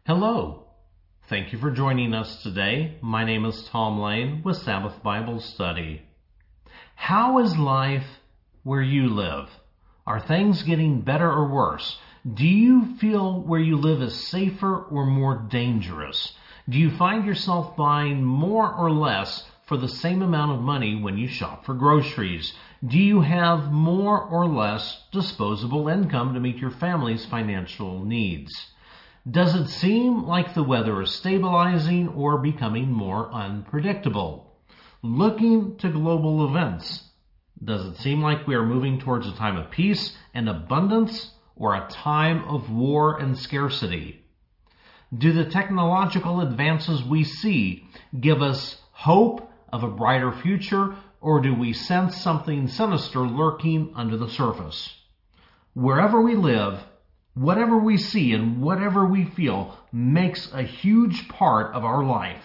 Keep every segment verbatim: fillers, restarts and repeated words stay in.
Hello. Thank you for joining us today. My name is Tom Lane with Sabbath Bible Study. How is life where you live? Are things getting better or worse? Do you feel where you live is safer or more dangerous? Do you find yourself buying more or less for the same amount of money when you shop for groceries? Do you have more or less disposable income to meet your family's financial needs? Does it seem like the weather is stabilizing or becoming more unpredictable? Looking to global events, does it seem like we are moving towards a time of peace and abundance or a time of war and scarcity? Do the technological advances we see give us hope of a brighter future, or do we sense something sinister lurking under the surface? Wherever we live, whatever we see and whatever we feel makes a huge part of our life.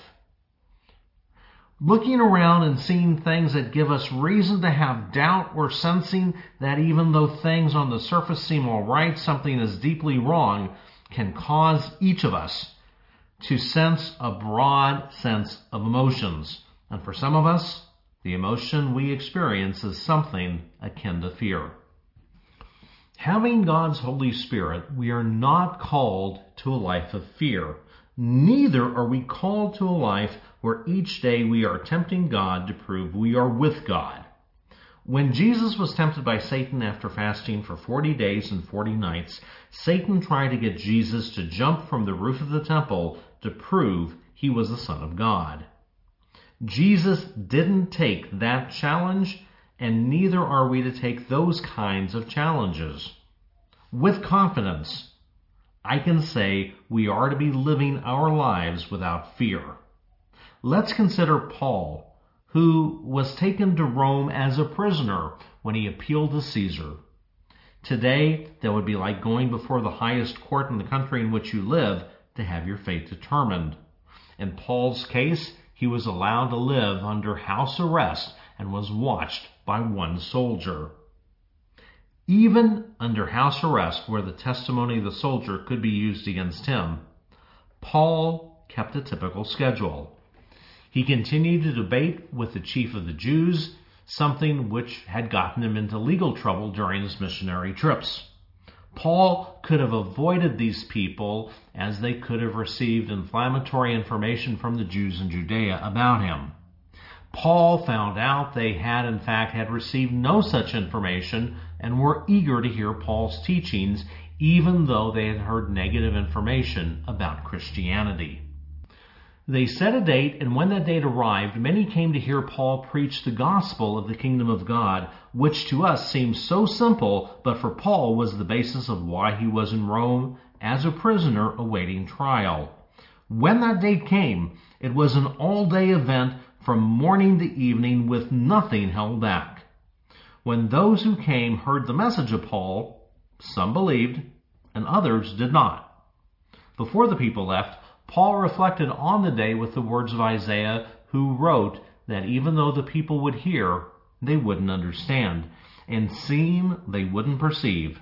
Looking around and seeing things that give us reason to have doubt or sensing that even though things on the surface seem all right, something is deeply wrong can cause each of us to sense a broad sense of emotions. And for some of us, the emotion we experience is something akin to fear. Having God's Holy Spirit, we are not called to a life of fear. Neither are we called to a life where each day we are tempting God to prove we are with God. When Jesus was tempted by Satan after fasting for forty days and forty nights, Satan tried to get Jesus to jump from the roof of the temple to prove he was the Son of God. Jesus didn't take that challenge, and neither are we to take those kinds of challenges. With confidence, I can say we are to be living our lives without fear. Let's consider Paul, who was taken to Rome as a prisoner when he appealed to Caesar. Today, that would be like going before the highest court in the country in which you live to have your fate determined. In Paul's case, he was allowed to live under house arrest and was watched by one soldier. Even under house arrest, where the testimony of the soldier could be used against him, Paul kept a typical schedule. He continued to debate with the chief of the Jews, something which had gotten him into legal trouble during his missionary trips. Paul could have avoided these people, as they could have received inflammatory information from the Jews in Judea about him. Paul found out they had in fact had received no such information and were eager to hear Paul's teachings, even though they had heard negative information about Christianity. They set a date, and when that date arrived, many came to hear Paul preach the gospel of the kingdom of God, which to us seems so simple, but for Paul was the basis of why he was in Rome as a prisoner awaiting trial. When that date came, it was an all-day event from morning to evening with nothing held back. When those who came heard the message of Paul, some believed and others did not. Before the people left, Paul reflected on the day with the words of Isaiah, who wrote that even though the people would hear, they wouldn't understand, and seeing, they wouldn't perceive.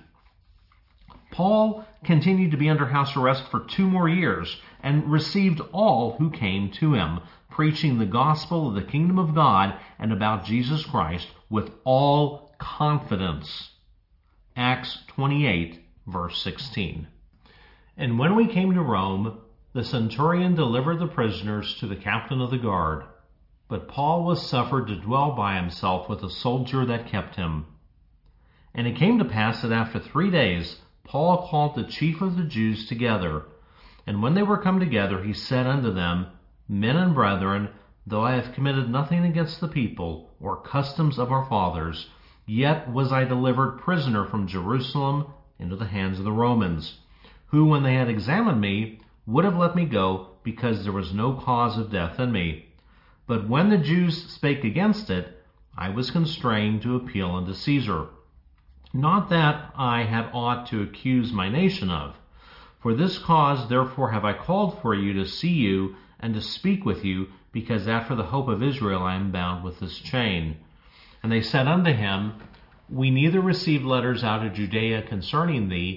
Paul continued to be under house arrest for two more years and received all who came to him, preaching the gospel of the kingdom of God and about Jesus Christ with all confidence. Acts twenty-eight, verse sixteen. And when we came to Rome, the centurion delivered the prisoners to the captain of the guard, but Paul was suffered to dwell by himself with a soldier that kept him. And it came to pass that after three days Paul called the chief of the Jews together, and when they were come together, he said unto them, Men and brethren, though I have committed nothing against the people, or customs of our fathers, yet was I delivered prisoner from Jerusalem into the hands of the Romans, who, when they had examined me, would have let me go, because there was no cause of death in me. But when the Jews spake against it, I was constrained to appeal unto Caesar. Not that I had aught to accuse my nation of. For this cause therefore have I called for you to see you, and to speak with you, because after the hope of Israel I am bound with this chain. And they said unto him, We neither received letters out of Judea concerning thee,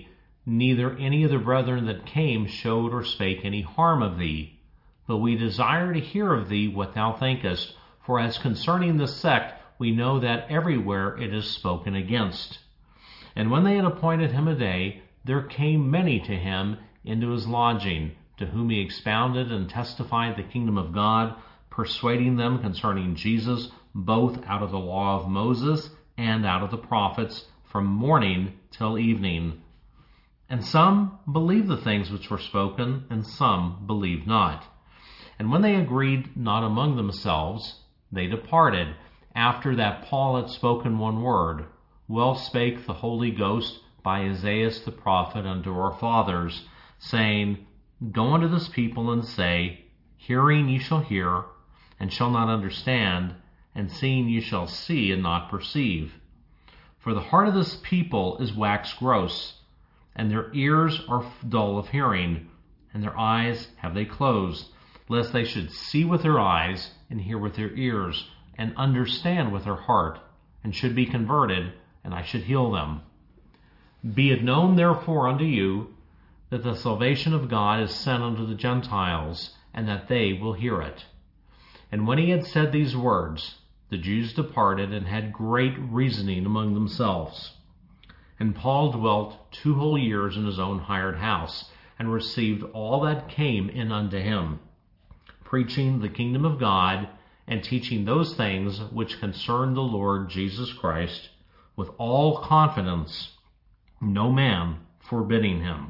neither any of the brethren that came showed or spake any harm of thee. But we desire to hear of thee what thou thinkest, for as concerning this sect, we know that everywhere it is spoken against. And when they had appointed him a day, there came many to him into his lodging, to whom he expounded and testified the kingdom of God, persuading them concerning Jesus, both out of the law of Moses and out of the prophets, from morning till evening. And some believed the things which were spoken, and some believed not. And when they agreed not among themselves, they departed, after that Paul had spoken one word. Well spake the Holy Ghost by Isaiah the prophet unto our fathers, saying, Go unto this people and say, Hearing ye shall hear, and shall not understand, and seeing ye shall see, and not perceive. For the heart of this people is waxed gross, and their ears are dull of hearing, and their eyes have they closed, lest they should see with their eyes, and hear with their ears, and understand with their heart, and should be converted, and I should heal them. Be it known therefore unto you, that the salvation of God is sent unto the Gentiles, and that they will hear it. And when he had said these words, the Jews departed, and had great reasoning among themselves. And Paul dwelt two whole years in his own hired house, and received all that came in unto him, preaching the kingdom of God, and teaching those things which concern the Lord Jesus Christ, with all confidence, no man forbidding him.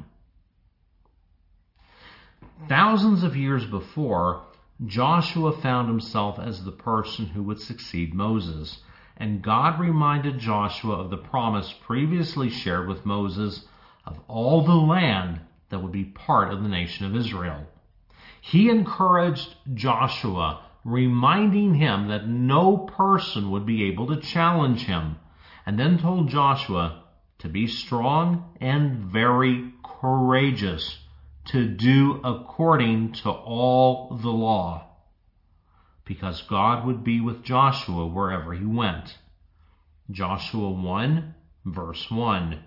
Thousands of years before, Joshua found himself as the person who would succeed Moses, and God reminded Joshua of the promise previously shared with Moses of all the land that would be part of the nation of Israel. He encouraged Joshua, reminding him that no person would be able to challenge him, and then told Joshua to be strong and very courageous, to do according to all the law, because God would be with Joshua wherever he went. Joshua one, verse one.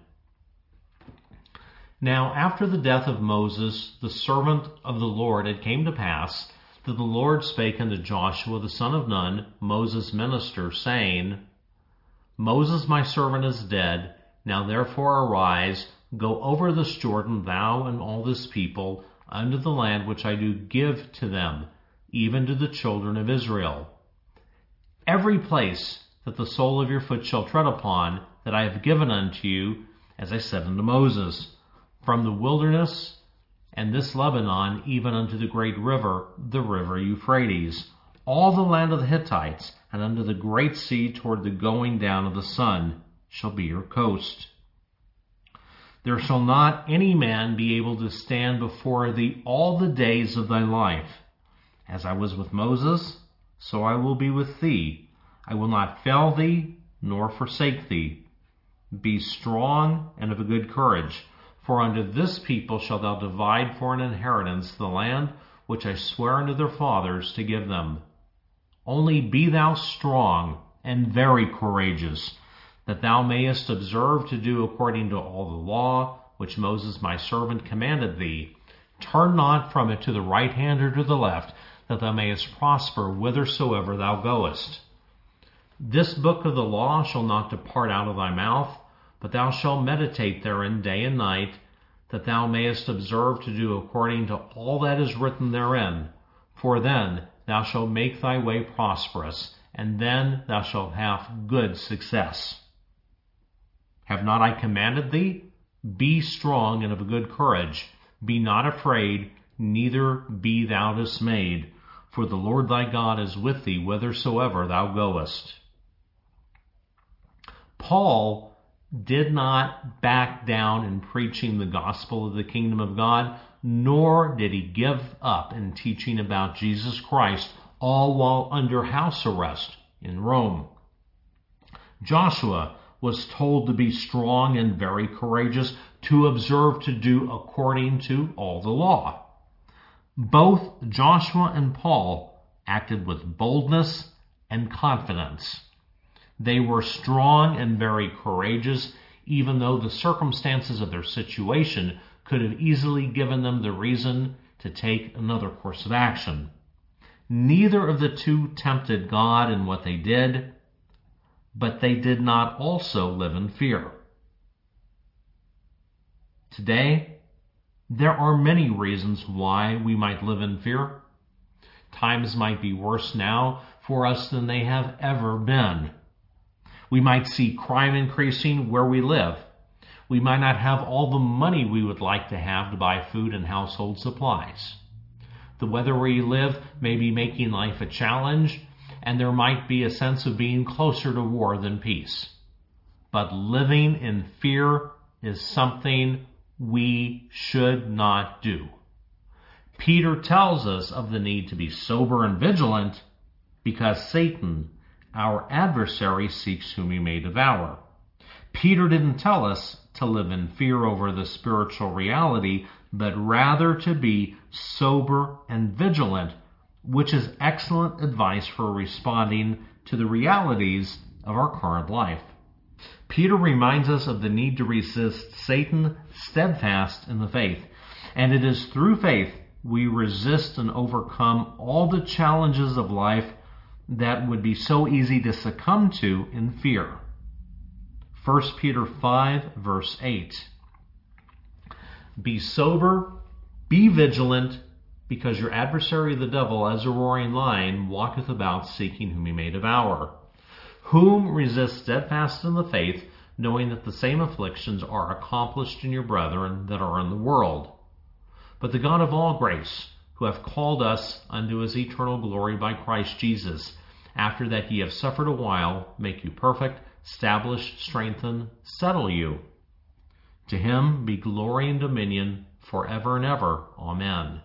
Now after the death of Moses, the servant of the Lord, it came to pass that the Lord spake unto Joshua the son of Nun, Moses' minister, saying, Moses my servant is dead. Now therefore arise, go over this Jordan, thou and all this people, unto the land which I do give to them, even to the children of Israel. Every place that the sole of your foot shall tread upon, that I have given unto you, as I said unto Moses, from the wilderness and this Lebanon, even unto the great river, the river Euphrates, all the land of the Hittites, and unto the great sea toward the going down of the sun, shall be your coast. There shall not any man be able to stand before thee all the days of thy life. As I was with Moses, so I will be with thee. I will not fail thee, nor forsake thee. Be strong and of a good courage, for unto this people shalt thou divide for an inheritance the land which I swear unto their fathers to give them. Only be thou strong and very courageous, that thou mayest observe to do according to all the law which Moses my servant commanded thee. Turn not from it to the right hand or to the left, that thou mayest prosper whithersoever thou goest. This book of the law shall not depart out of thy mouth, but thou shalt meditate therein day and night, that thou mayest observe to do according to all that is written therein. For then thou shalt make thy way prosperous, and then thou shalt have good success. Have not I commanded thee? Be strong and of a good courage. Be not afraid, neither be thou dismayed. For the Lord thy God is with thee whithersoever thou goest. Paul did not back down in preaching the gospel of the kingdom of God, nor did he give up in teaching about Jesus Christ, all while under house arrest in Rome. Joshua was told to be strong and very courageous, to observe to do according to all the law. Both Joshua and Paul acted with boldness and confidence. They were strong and very courageous, even though the circumstances of their situation could have easily given them the reason to take another course of action. Neither of the two tempted God in what they did, but they did not also live in fear. Today, there are many reasons why we might live in fear. Times might be worse now for us than they have ever been. We might see crime increasing where we live. We might not have all the money we would like to have to buy food and household supplies. The weather where you live may be making life a challenge, and there might be a sense of being closer to war than peace. But living in fear is something we should not do. Peter tells us of the need to be sober and vigilant because Satan, our adversary, seeks whom he may devour. Peter didn't tell us to live in fear over the spiritual reality, but rather to be sober and vigilant, which is excellent advice for responding to the realities of our current life. Peter reminds us of the need to resist Satan steadfast in the faith, and it is through faith we resist and overcome all the challenges of life that would be so easy to succumb to in fear. First Peter five, verse eight. Be sober, be vigilant, because your adversary the devil, as a roaring lion, walketh about seeking whom he may devour. Whom resist steadfast in the faith, knowing that the same afflictions are accomplished in your brethren that are in the world. But the God of all grace, who hath called us unto his eternal glory by Christ Jesus, after that ye have suffered a while, make you perfect, establish, strengthen, settle you. To him be glory and dominion forever and ever. Amen.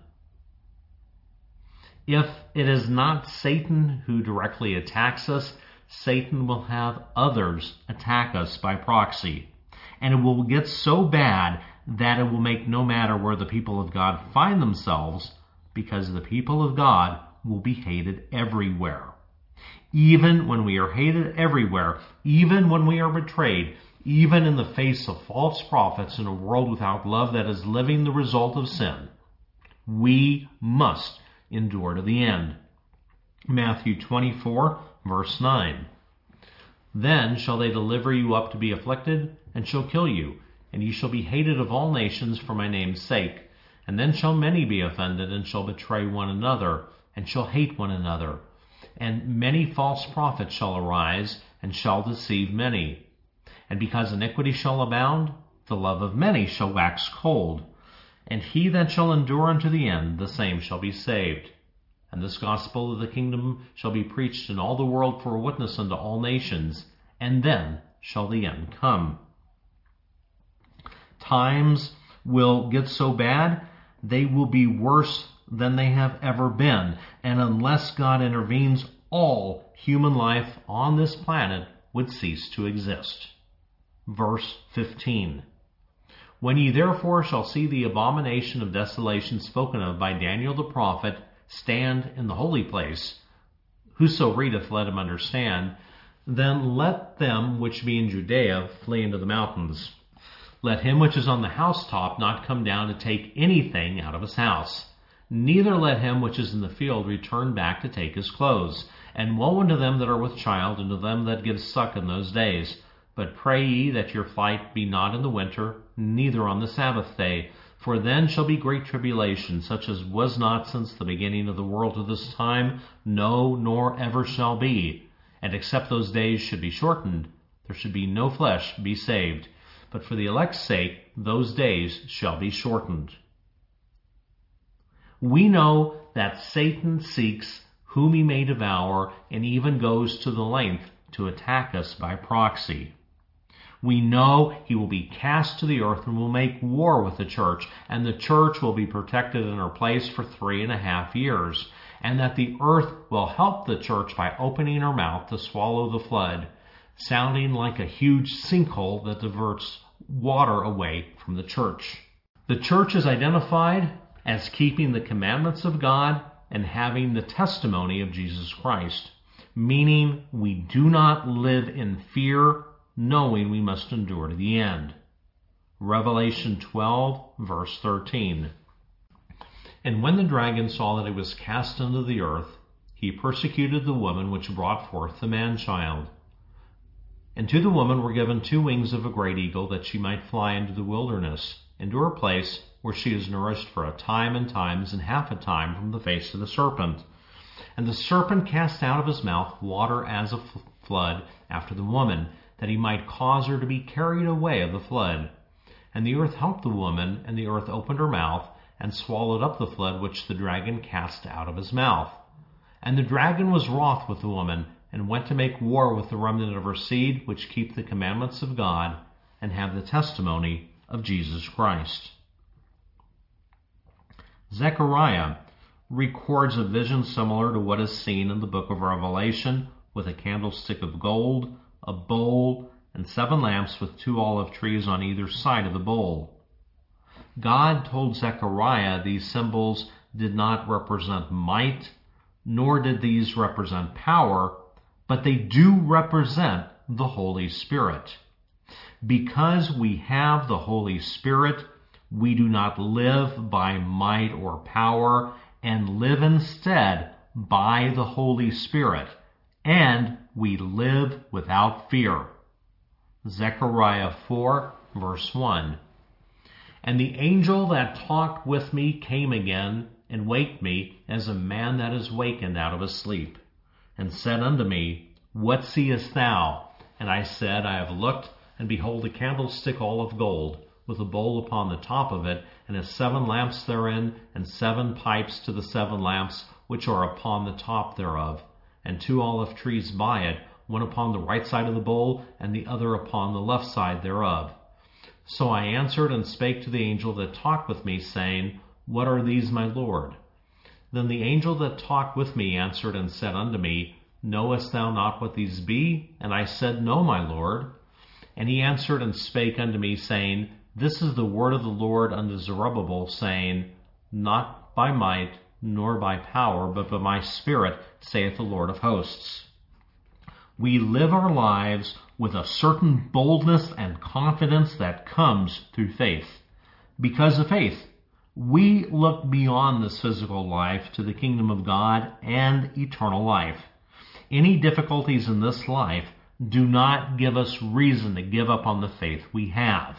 If it is not Satan who directly attacks us, Satan will have others attack us by proxy. And it will get so bad that it will make no matter where the people of God find themselves, because the people of God will be hated everywhere. Even when we are hated everywhere, even when we are betrayed, even in the face of false prophets in a world without love that is living the result of sin, we must endure to the end. Matthew twenty-four, verse nine. Then shall they deliver you up to be afflicted, and shall kill you, and ye shall be hated of all nations for my name's sake. And then shall many be offended, and shall betray one another, and shall hate one another. And many false prophets shall arise, and shall deceive many. And because iniquity shall abound, the love of many shall wax cold. And he that shall endure unto the end, the same shall be saved. And this gospel of the kingdom shall be preached in all the world for a witness unto all nations, and then shall the end come. Times will get so bad, they will be worse than they have ever been. And unless God intervenes, all human life on this planet would cease to exist. Verse fifteen. When ye therefore shall see the abomination of desolation spoken of by Daniel the prophet stand in the holy place, whoso readeth, let him understand, then let them which be in Judea flee into the mountains. Let him which is on the housetop not come down to take anything out of his house. Neither let him which is in the field return back to take his clothes. And woe unto them that are with child, and to them that give suck in those days. But pray ye that your flight be not in the winter, neither on the Sabbath day. For then shall be great tribulation, such as was not since the beginning of the world to this time, no, nor ever shall be. And except those days should be shortened, there should be no flesh be saved. But for the elect's sake, those days shall be shortened. We know that Satan seeks whom he may devour, and even goes to the length to attack us by proxy. We know he will be cast to the earth and will make war with the church, and the church will be protected in her place for three and a half years, and that the earth will help the church by opening her mouth to swallow the flood, sounding like a huge sinkhole that diverts water away from the church. The church is identified as keeping the commandments of God and having the testimony of Jesus Christ, meaning we do not live in fear knowing we must endure to the end. Revelation twelve, verse thirteen. And when the dragon saw that it was cast into the earth, he persecuted the woman which brought forth the man-child. And to the woman were given two wings of a great eagle, that she might fly into the wilderness, into her place where she is nourished for a time and times and half a time from the face of the serpent. And the serpent cast out of his mouth water as a flood after the woman, that he might cause her to be carried away of the flood. And the earth helped the woman, and the earth opened her mouth, and swallowed up the flood which the dragon cast out of his mouth. And the dragon was wroth with the woman, and went to make war with the remnant of her seed, which keep the commandments of God, and have the testimony of Jesus Christ. Zechariah records a vision similar to what is seen in the book of Revelation, with a candlestick of gold, a bowl, and seven lamps with two olive trees on either side of the bowl. God told Zechariah these symbols did not represent might, nor did these represent power, but they do represent the Holy Spirit. Because we have the Holy Spirit, we do not live by might or power, and live instead by the Holy Spirit, and we live without fear. Zechariah four, verse one. And the angel that talked with me came again, and waked me, as a man that is wakened out of his sleep, and said unto me, What seest thou? And I said, I have looked, and behold a candlestick all of gold, with a bowl upon the top of it, and has seven lamps therein, and seven pipes to the seven lamps which are upon the top thereof, and two olive trees by it, one upon the right side of the bowl, and the other upon the left side thereof. So I answered and spake to the angel that talked with me, saying, What are these, my Lord? Then the angel that talked with me answered and said unto me, Knowest thou not what these be? And I said, No, my Lord. And he answered and spake unto me, saying, This is the word of the Lord unto Zerubbabel, saying, Not by might, nor by power, but by my Spirit, saith the Lord of hosts. We live our lives with a certain boldness and confidence that comes through faith. Because of faith, we look beyond this physical life to the kingdom of God and eternal life. Any difficulties in this life do not give us reason to give up on the faith we have.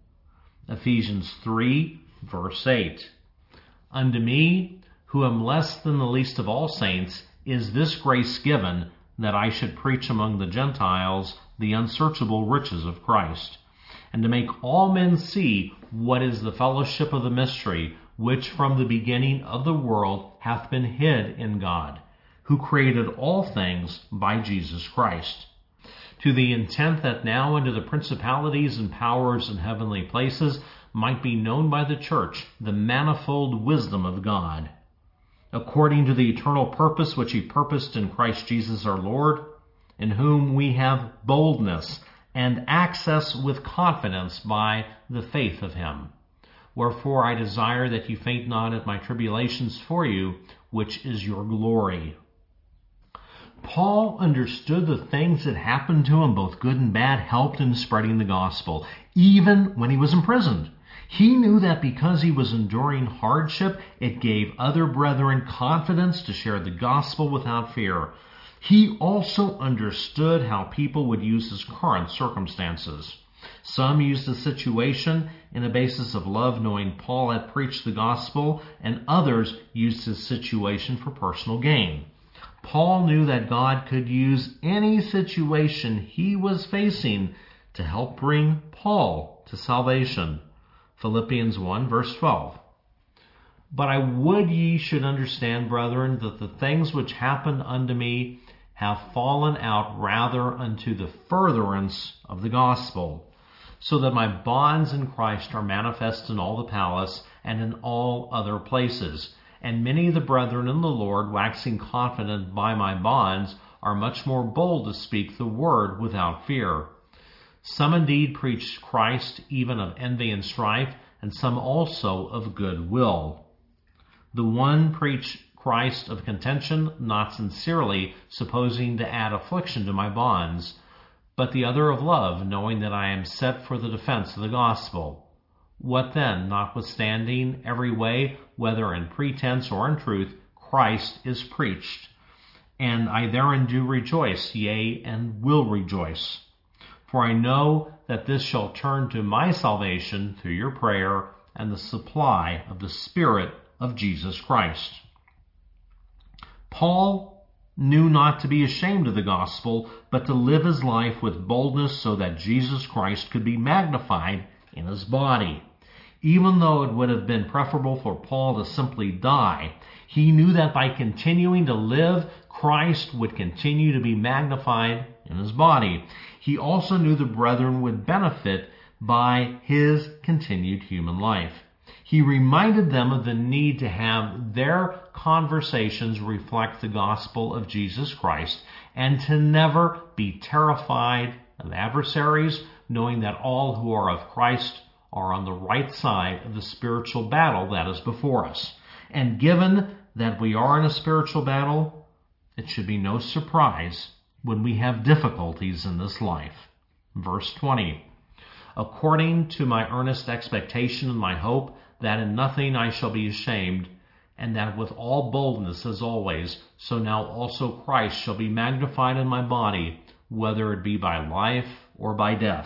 Ephesians three, verse eight. Unto me, who am less than the least of all saints, is this grace given, that I should preach among the Gentiles the unsearchable riches of Christ, and to make all men see what is the fellowship of the mystery, which from the beginning of the world hath been hid in God, who created all things by Jesus Christ, to the intent that now unto the principalities and powers in heavenly places might be known by the church the manifold wisdom of God, according to the eternal purpose which he purposed in Christ Jesus our Lord, in whom we have boldness and access with confidence by the faith of him. Wherefore I desire that you faint not at my tribulations for you, which is your glory. Paul understood the things that happened to him, both good and bad, helped in spreading the gospel, even when he was imprisoned. He knew that because he was enduring hardship, it gave other brethren confidence to share the gospel without fear. He also understood how people would use his current circumstances. Some used the situation in a basis of love, knowing Paul had preached the gospel, and others used his situation for personal gain. Paul knew that God could use any situation he was facing to help bring Paul to salvation. Philippians one, verse twelve. But I would ye should understand, brethren, that the things which happened unto me have fallen out rather unto the furtherance of the gospel, so that my bonds in Christ are manifest in all the palace and in all other places. And many of the brethren in the Lord, waxing confident by my bonds, are much more bold to speak the word without fear. Some indeed preach Christ even of envy and strife, and some also of good will. The one preach Christ of contention, not sincerely, supposing to add affliction to my bonds. but the other of love, knowing that I am set for the defense of the gospel. What then, notwithstanding every way, whether in pretense or in truth, Christ is preached, and I therein do rejoice, yea, and will rejoice. For I know that this shall turn to my salvation through your prayer and the supply of the Spirit of Jesus Christ. Paul knew not to be ashamed of the gospel, but to live his life with boldness so that Jesus Christ could be magnified in his body. Even though it would have been preferable for Paul to simply die, he knew that by continuing to live, Christ would continue to be magnified in his body. He also knew the brethren would benefit by his continued human life. He reminded them of the need to have their conversations reflect the gospel of Jesus Christ and to never be terrified of adversaries, knowing that all who are of Christ are on the right side of the spiritual battle that is before us. And given that we are in a spiritual battle, it should be no surprise when we have difficulties in this life. Verse twenty, according to my earnest expectation and my hope, that in nothing I shall be ashamed, and that with all boldness as always, so now also Christ shall be magnified in my body, whether it be by life or by death.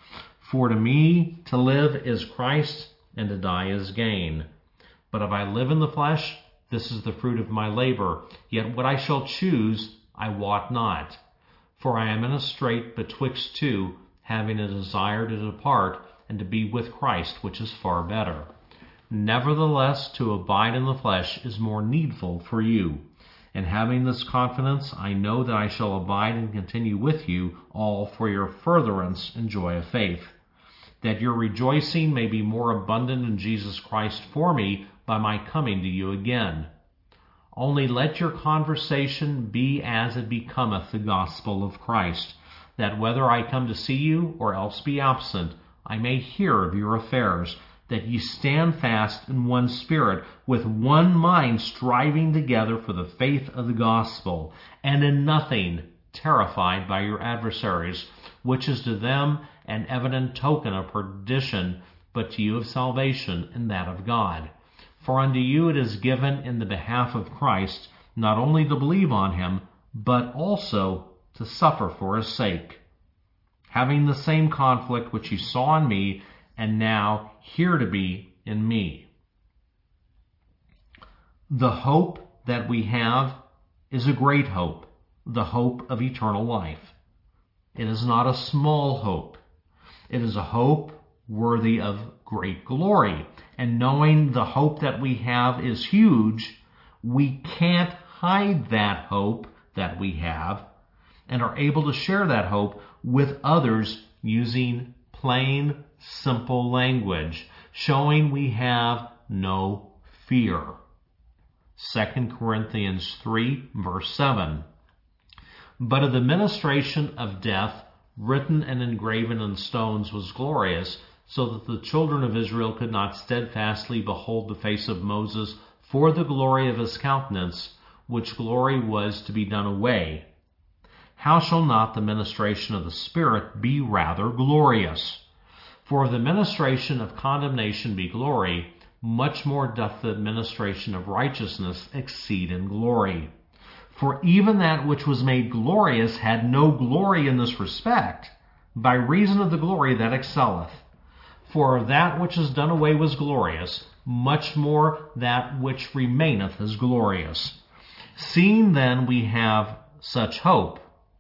For to me to live is Christ, and to die is gain. But if I live in the flesh, this is the fruit of my labor. Yet what I shall choose, I wot not. For I am in a strait betwixt two, having a desire to depart, and to be with Christ, which is far better. Nevertheless, to abide in the flesh is more needful for you. And having this confidence, I know that I shall abide and continue with you all for your furtherance and joy of faith, that your rejoicing may be more abundant in Jesus Christ for me by my coming to you again. Only let your conversation be as it becometh the gospel of Christ, that whether I come to see you or else be absent, I may hear of your affairs, that ye stand fast in one spirit, with one mind striving together for the faith of the gospel, and in nothing terrified by your adversaries, which is to them an evident token of perdition, but to you of salvation and that of God. For unto you it is given in the behalf of Christ, not only to believe on him, but also to suffer for his sake, having the same conflict which ye saw in me, and now hear to be in me. The hope that we have is a great hope, the hope of eternal life. It is not a small hope. It is a hope worthy of great glory. And knowing the hope that we have is huge, we can't hide that hope that we have and are able to share that hope with others using plain, simple language, showing we have no fear. Second Corinthians three, verse seven. But of the ministration of death, written and engraven in stones, was glorious, so that the children of Israel could not steadfastly behold the face of Moses for the glory of his countenance, which glory was to be done away. How shall not the ministration of the Spirit be rather glorious? For if the ministration of condemnation be glory, much more doth the administration of righteousness exceed in glory. For even that which was made glorious had no glory in this respect, by reason of the glory that excelleth. For that which is done away was glorious, much more that which remaineth is glorious. Seeing then we have such hope,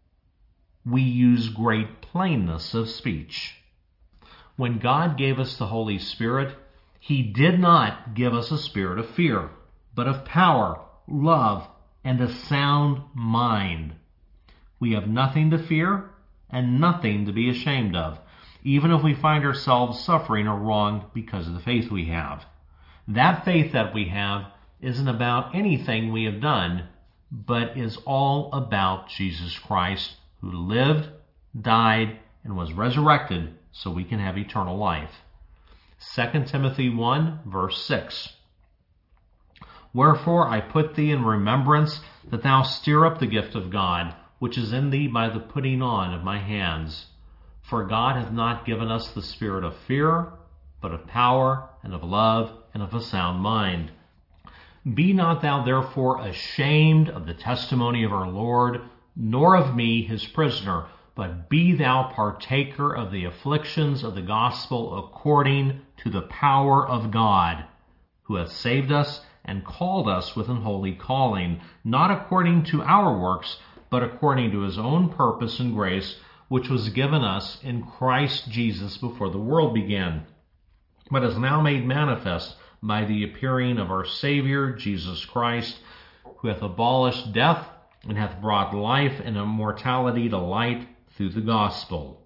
we use great plainness of speech. When God gave us the Holy Spirit, he did not give us a spirit of fear, but of power, love, and a sound mind. We have nothing to fear and nothing to be ashamed of, even if we find ourselves suffering or wronged because of the faith we have. That faith that we have isn't about anything we have done, but is all about Jesus Christ, who lived, died, and was resurrected so we can have eternal life. Second Timothy one, verse six. Wherefore I put thee in remembrance that thou stir up the gift of God, which is in thee by the putting on of my hands. For God hath not given us the spirit of fear, but of power, and of love, and of a sound mind. Be not thou therefore ashamed of the testimony of our Lord, nor of me his prisoner, but be thou partaker of the afflictions of the gospel according to the power of God, who hath saved us and called us with an holy calling, not according to our works, but according to his own purpose and grace, which was given us in Christ Jesus before the world began, but is now made manifest by the appearing of our Savior Jesus Christ, who hath abolished death and hath brought life and immortality to light through the gospel.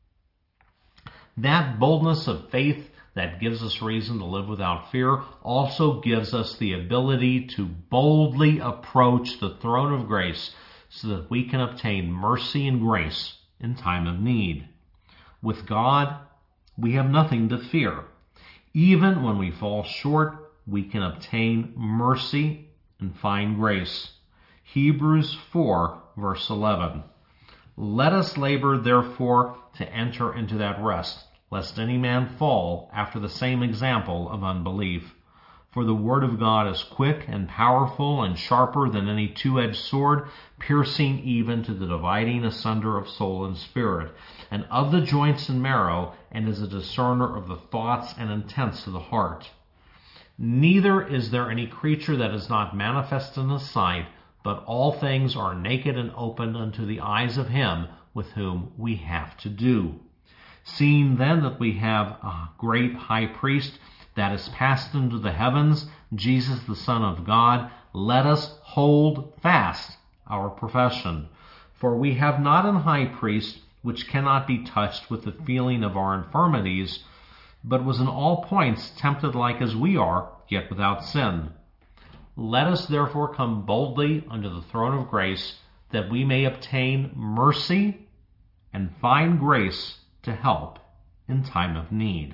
That boldness of faith that gives us reason to live without fear also gives us the ability to boldly approach the throne of grace so that we can obtain mercy and grace in time of need. With God, we have nothing to fear. Even when we fall short, we can obtain mercy and find grace. Hebrews four, verse eleven. Let us labor, therefore, to enter into that rest, lest any man fall after the same example of unbelief. For the word of God is quick and powerful and sharper than any two-edged sword, piercing even to the dividing asunder of soul and spirit, and of the joints and marrow, and is a discerner of the thoughts and intents of the heart. Neither is there any creature that is not manifest in his sight, but all things are naked and open unto the eyes of him with whom we have to do. Seeing then that we have a great high priest that is passed into the heavens, Jesus the Son of God, let us hold fast our profession. For we have not an high priest which cannot be touched with the feeling of our infirmities, but was in all points tempted like as we are, yet without sin. Let us therefore come boldly unto the throne of grace, that we may obtain mercy and find grace to help in time of need.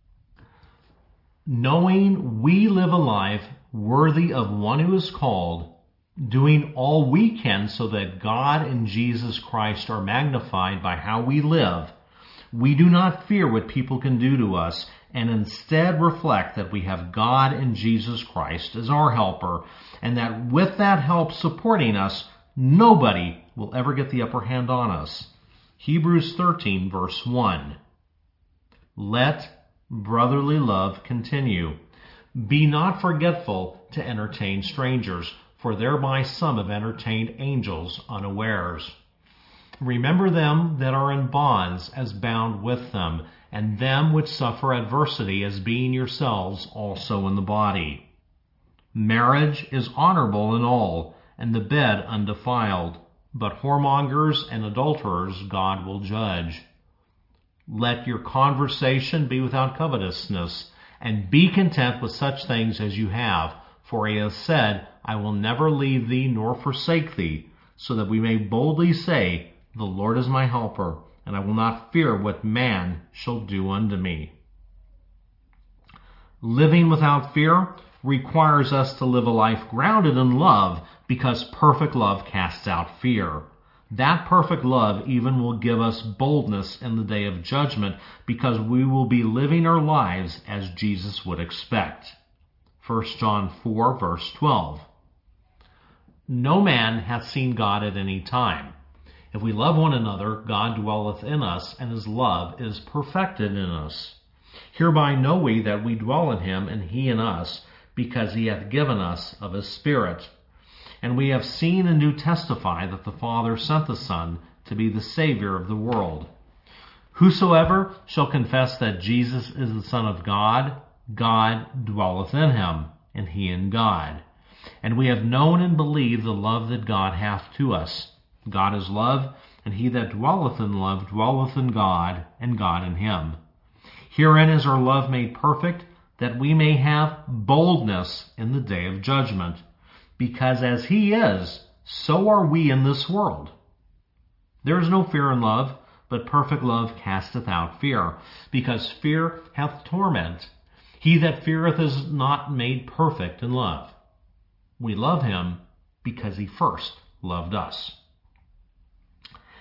Knowing we live a life worthy of one who is called, doing all we can so that God and Jesus Christ are magnified by how we live, we do not fear what people can do to us, and instead reflect that we have God and Jesus Christ as our helper, and that with that help supporting us, nobody will ever get the upper hand on us. Hebrews thirteen, verse one. Let brotherly love continue. Be not forgetful to entertain strangers, for thereby some have entertained angels unawares. Remember them that are in bonds as bound with them, and them which suffer adversity as being yourselves also in the body. Marriage is honorable in all, and the bed undefiled, but whoremongers and adulterers God will judge. Let your conversation be without covetousness, and be content with such things as you have, for he has said, I will never leave thee nor forsake thee, so that we may boldly say, the Lord is my helper, and I will not fear what man shall do unto me. Living without fear requires us to live a life grounded in love, because perfect love casts out fear. That perfect love even will give us boldness in the day of judgment, because we will be living our lives as Jesus would expect. First John four, verse twelve. No man hath seen God at any time. If we love one another, God dwelleth in us, and his love is perfected in us. Hereby know we that we dwell in him, and he in us, because he hath given us of his Spirit. And we have seen and do testify that the Father sent the Son to be the Savior of the world. Whosoever shall confess that Jesus is the Son of God, God dwelleth in him, and he in God. And we have known and believed the love that God hath to us. God is love, and he that dwelleth in love dwelleth in God, and God in him. Herein is our love made perfect, that we may have boldness in the day of judgment. Because as he is, so are we in this world. There is no fear in love, but perfect love casteth out fear, because fear hath torment. He that feareth is not made perfect in love. We love him because he first loved us.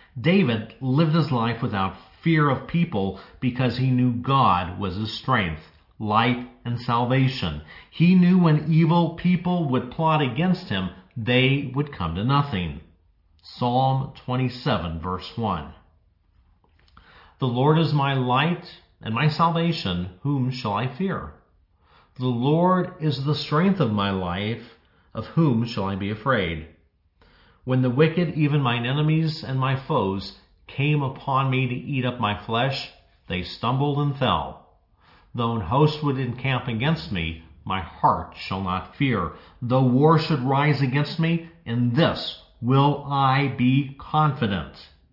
David lived his life without fear of people because he knew God was his strength, light, and salvation. He knew when evil people would plot against him, they would come to nothing. Psalm twenty-seven, verse one. The Lord is my light and my salvation. Whom shall I fear? The Lord is the strength of my life. Of whom shall I be afraid? When the wicked, even mine enemies and my foes, came upon me to eat up my flesh, they stumbled and fell. Though an host would encamp against me, my heart shall not fear. Though war should rise against me, in this will I be confident.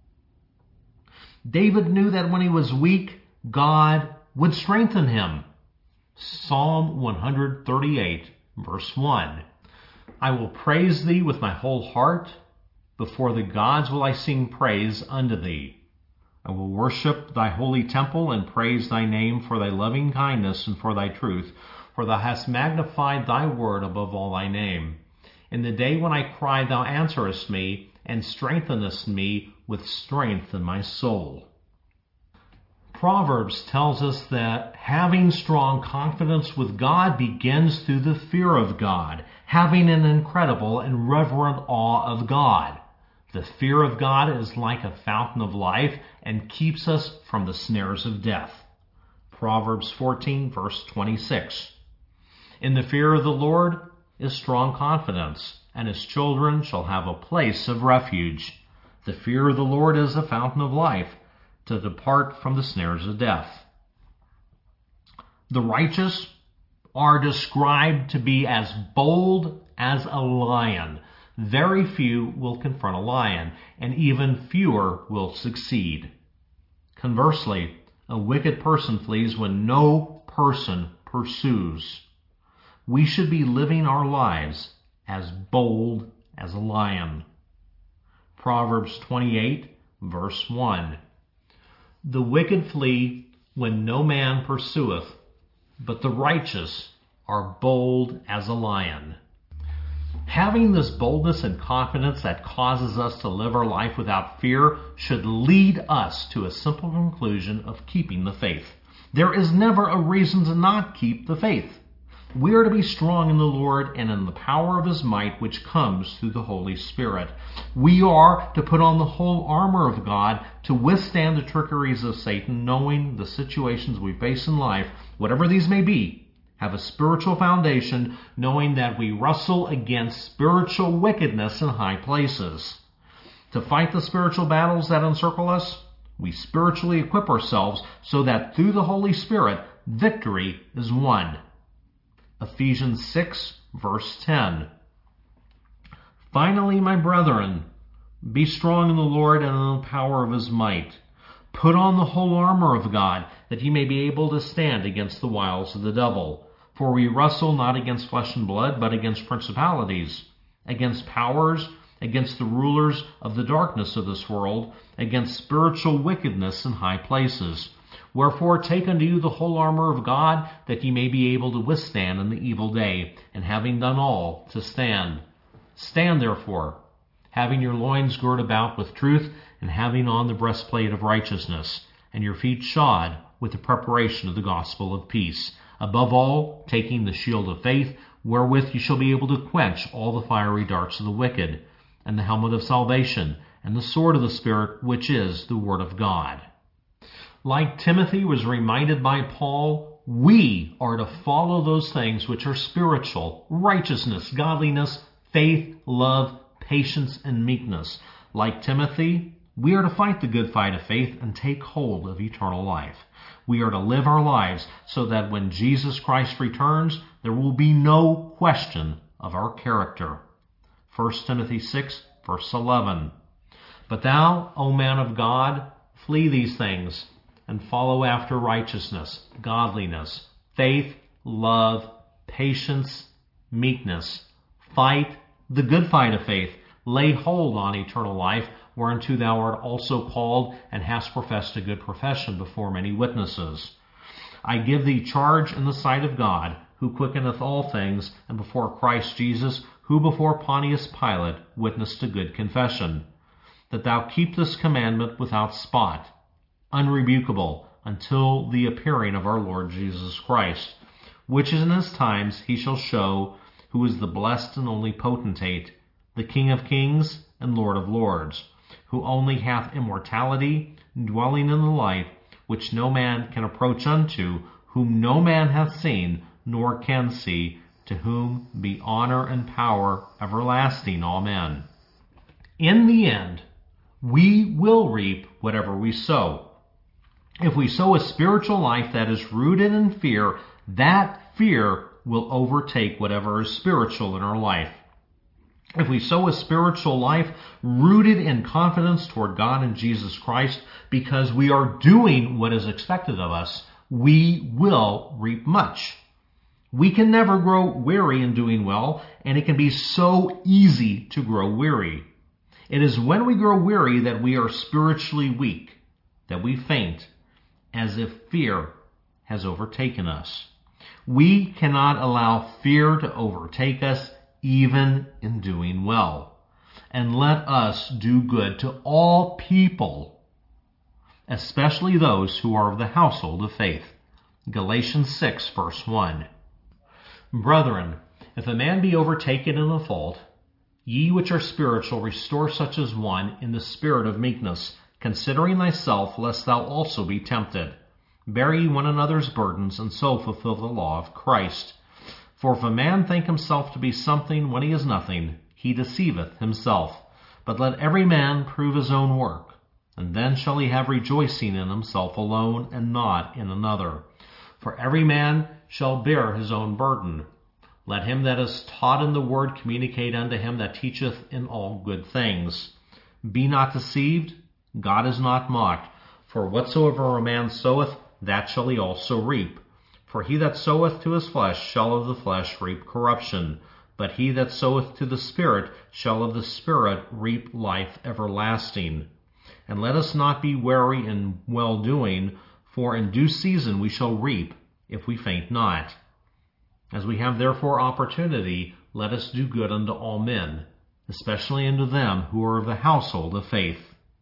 David knew that when he was weak, God would strengthen him. Psalm one thirty-eight, verse one. I will praise thee with my whole heart. Before the gods will I sing praise unto thee. I will worship thy holy temple and praise thy name for thy loving kindness and for thy truth, for thou hast magnified thy word above all thy name. In the day when I cried, thou answerest me, and strengthenest me with strength in my soul. Proverbs tells us that having strong confidence with God begins through the fear of God, having an incredible and reverent awe of God. The fear of God is like a fountain of life and keeps us from the snares of death. Proverbs fourteen, verse twenty-six. In the fear of the Lord is strong confidence, and his children shall have a place of refuge. The fear of the Lord is a fountain of life, to depart from the snares of death. The righteous are described to be as bold as a lion. Very few will confront a lion, and even fewer will succeed. Conversely, a wicked person flees when no person pursues. We should be living our lives as bold as a lion. Proverbs twenty-eight, verse one. The wicked flee when no man pursueth, but the righteous are bold as a lion. Having this boldness and confidence that causes us to live our life without fear should lead us to a simple conclusion of keeping the faith. There is never a reason to not keep the faith. We are to be strong in the Lord and in the power of his might, which comes through the Holy Spirit. We are to put on the whole armor of God to withstand the trickeries of Satan, knowing the situations we face in life, whatever these may be, have a spiritual foundation, knowing that we wrestle against spiritual wickedness in high places. To fight the spiritual battles that encircle us, we spiritually equip ourselves so that through the Holy Spirit, victory is won. Ephesians six, verse ten. Finally, my brethren, be strong in the Lord and in the power of his might. Put on the whole armor of God, that ye may be able to stand against the wiles of the devil. For we wrestle not against flesh and blood, but against principalities, against powers, against the rulers of the darkness of this world, against spiritual wickedness in high places. Wherefore take unto you the whole armor of God, that ye may be able to withstand in the evil day, and having done all, to stand. Stand therefore, having your loins girt about with truth, and having on the breastplate of righteousness, and your feet shod with the preparation of the gospel of peace. Above all, taking the shield of faith, wherewith ye shall be able to quench all the fiery darts of the wicked, and the helmet of salvation, and the sword of the Spirit, which is the word of God. Like Timothy was reminded by Paul, we are to follow those things which are spiritual: righteousness, godliness, faith, love, patience, and meekness. Like Timothy, we are to fight the good fight of faith and take hold of eternal life. We are to live our lives so that when Jesus Christ returns, there will be no question of our character. First Timothy six, verse eleven. But thou, O man of God, flee these things, and follow after righteousness, godliness, faith, love, patience, meekness. Fight the good fight of faith. Lay hold on eternal life, whereunto thou art also called, and hast professed a good profession before many witnesses. I give thee charge in the sight of God, who quickeneth all things, and before Christ Jesus, who before Pontius Pilate witnessed a good confession, that thou keep this commandment without spot, unrebukable, until the appearing of our Lord Jesus Christ, which in his times he shall show, who is the blessed and only potentate, the King of kings and Lord of lords, who only hath immortality, dwelling in the light, which no man can approach unto, whom no man hath seen, nor can see, to whom be honor and power everlasting. Amen. In the end, we will reap whatever we sow. If we sow a spiritual life that is rooted in fear, that fear will overtake whatever is spiritual in our life. If we sow a spiritual life rooted in confidence toward God and Jesus Christ, because we are doing what is expected of us, we will reap much. We can never grow weary in doing well, and it can be so easy to grow weary. It is when we grow weary that we are spiritually weak, that we faint, as if fear has overtaken us. We cannot allow fear to overtake us, even in doing well. And let us do good to all people, especially those who are of the household of faith. Galatians six, verse one. Brethren, if a man be overtaken in a fault, ye which are spiritual, restore such as one in the spirit of meekness, considering thyself, lest thou also be tempted. Bear ye one another's burdens, and so fulfill the law of Christ. For if a man think himself to be something when he is nothing, he deceiveth himself. But let every man prove his own work, and then shall he have rejoicing in himself alone, and not in another. For every man shall bear his own burden. Let him that is taught in the word communicate unto him that teacheth in all good things. Be not deceived, God is not mocked. For whatsoever a man soweth, that shall he also reap. For he that soweth to his flesh shall of the flesh reap corruption, but he that soweth to the Spirit shall of the Spirit reap life everlasting. And let us not be weary in well-doing, for in due season we shall reap, if we faint not. As we have therefore opportunity, let us do good unto all men, especially unto them who are of the household of faith.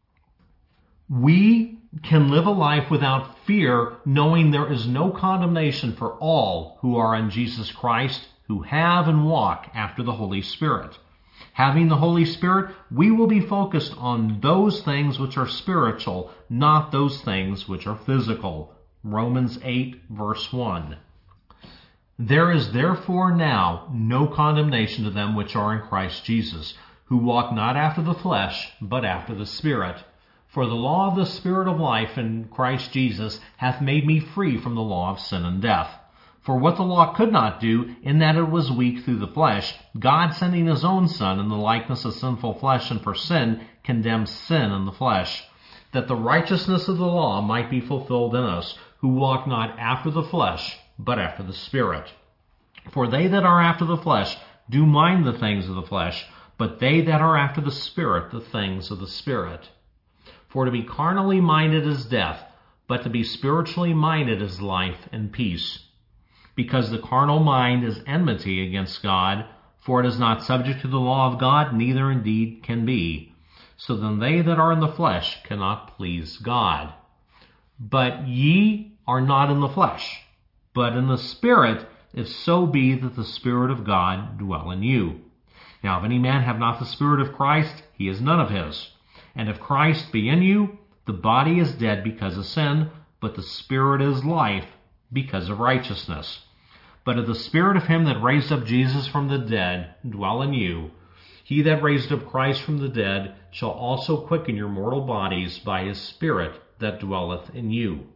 We can live a life without fear, knowing there is no condemnation for all who are in Jesus Christ, who have and walk after the Holy Spirit. Having the Holy Spirit, we will be focused on those things which are spiritual, not those things which are physical. Romans eight, verse one. There is therefore now no condemnation to them which are in Christ Jesus, who walk not after the flesh, but after the Spirit. For the law of the Spirit of life in Christ Jesus hath made me free from the law of sin and death. For what the law could not do, in that it was weak through the flesh, God sending his own Son in the likeness of sinful flesh, and for sin condemned sin in the flesh, that the righteousness of the law might be fulfilled in us, who walk not after the flesh, but after the Spirit. For they that are after the flesh do mind the things of the flesh, but they that are after the Spirit the things of the Spirit. For to be carnally minded is death, but to be spiritually minded is life and peace. Because the carnal mind is enmity against God, for it is not subject to the law of God, neither indeed can be. So then they that are in the flesh cannot please God. But ye are not in the flesh, but in the Spirit, if so be that the Spirit of God dwell in you. Now if any man have not the Spirit of Christ, he is none of his. And if Christ be in you, the body is dead because of sin, but the Spirit is life because of righteousness. But if the Spirit of him that raised up Jesus from the dead dwell in you, he that raised up Christ from the dead shall also quicken your mortal bodies by his Spirit that dwelleth in you.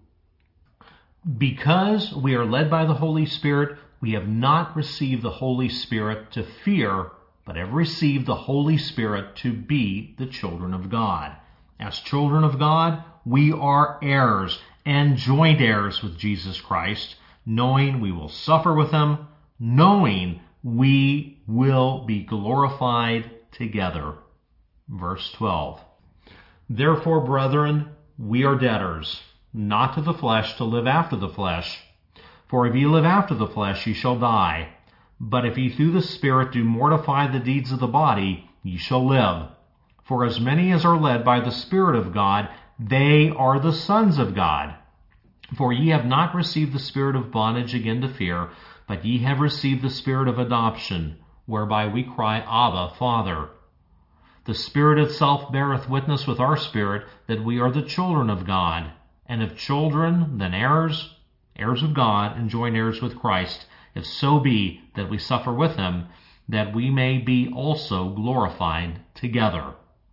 Because we are led by the Holy Spirit, we have not received the Holy Spirit to fear, but have received the Holy Spirit to be the children of God. As children of God, we are heirs and joint heirs with Jesus Christ, knowing we will suffer with him, knowing we will be glorified together. Verse twelve. Therefore, brethren, we are debtors, not to the flesh, to live after the flesh. For if ye live after the flesh, ye shall die. But if ye through the Spirit do mortify the deeds of the body, ye shall live. For as many as are led by the Spirit of God, they are the sons of God. For ye have not received the spirit of bondage again to fear, but ye have received the Spirit of adoption, whereby we cry, Abba, Father. The Spirit itself beareth witness with our spirit that we are the children of God, and if children, then heirs, heirs of God, and joint heirs with Christ, if so be that we suffer with him, that we may be also glorified together.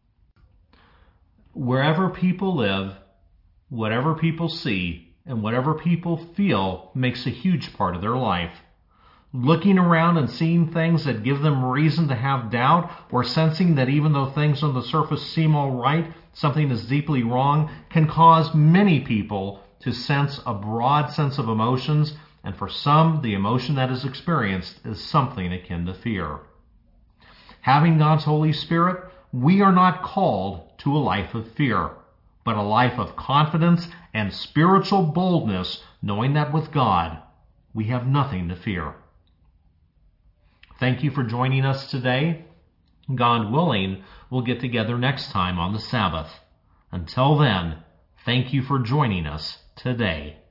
Wherever people live, whatever people see, and whatever people feel makes a huge part of their life. Looking around and seeing things that give them reason to have doubt, or sensing that even though things on the surface seem all right, something is deeply wrong, can cause many people to sense a broad sense of emotions, and for some, the emotion that is experienced is something akin to fear. Having God's Holy Spirit, we are not called to a life of fear, but a life of confidence and spiritual boldness, knowing that with God, we have nothing to fear. Thank you for joining us today. God willing, we'll get together next time on the Sabbath. Until then, thank you for joining us today.